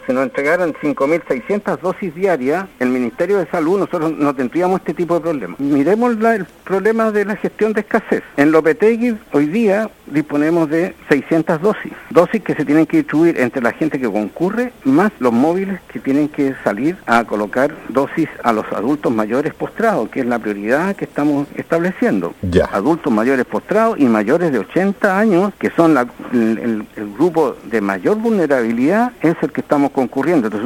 Si nos entregaran 5.600 dosis diarias, el Ministerio de Salud, nosotros no tendríamos este tipo de problemas. Miremos el problema de la gestión de escasez. En Lopetegui, hoy día, disponemos de 600 dosis que se tienen que distribuir entre la gente que concurre, más los móviles que tienen que salir a colocar dosis a los adultos mayores postrados, que es la prioridad que estamos estableciendo. Ya. Adultos mayores postrados y mayores de 80 años, que son el grupo de mayor vulnerabilidad, es el que estamos concurriendo. Entonces,